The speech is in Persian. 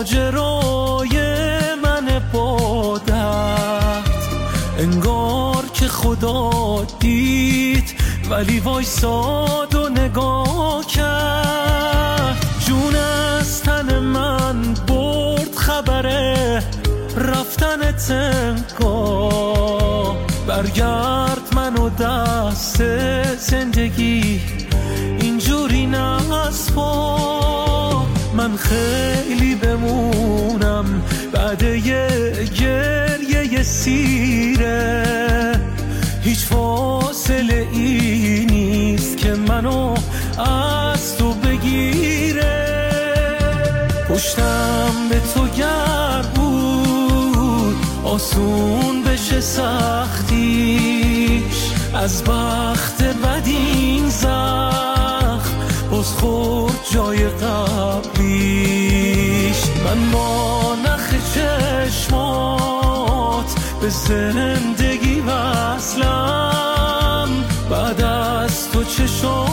ماجرای من با درد، انگار که خدا دید ولی وایساد و نگاه کرد. جون از تن من برد خبره رفتن تنگاه، برگرد منو دست زندگی اینجوری نسپار. من خیلی بمونم بعد یه گریه سیره، هیچ فاصله ای نیست که منو از تو بگیره. پشتم به تو گرم بود آسون بشه سختیش، از بخت بد این زخم باز خورد جای قبلیش. من با نخ چشمات به زندگی وصلم، بعد از تو چشم